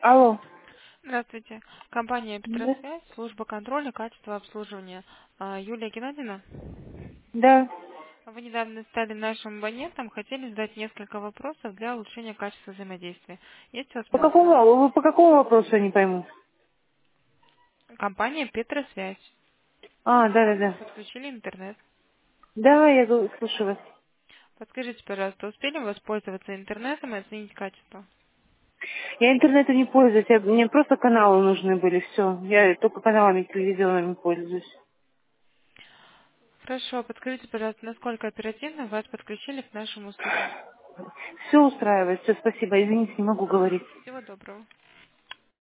Алло. Здравствуйте. Компания Да. «Петросвязь», служба контроля качества обслуживания. Юлия Геннадьевна, Да. вы недавно стали нашим абонентом, хотели задать несколько вопросов для улучшения качества взаимодействия. Есть у вас По минутка? какому, вы по какому вопросу я не пойму? Компания «Петросвязь». А, да, да, Недавно да. подключили интернет. Да, слушаю вас. Подскажите, пожалуйста, успели воспользоваться интернетом и оценить качество? Я интернетом не пользуюсь, мне просто каналы нужны были, все. Я только каналами телевизионными пользуюсь. Хорошо, подскажите, пожалуйста, насколько оперативно вас подключили к нашим услугам? Все устраивает, все, спасибо. Извините, не могу говорить. Всего доброго.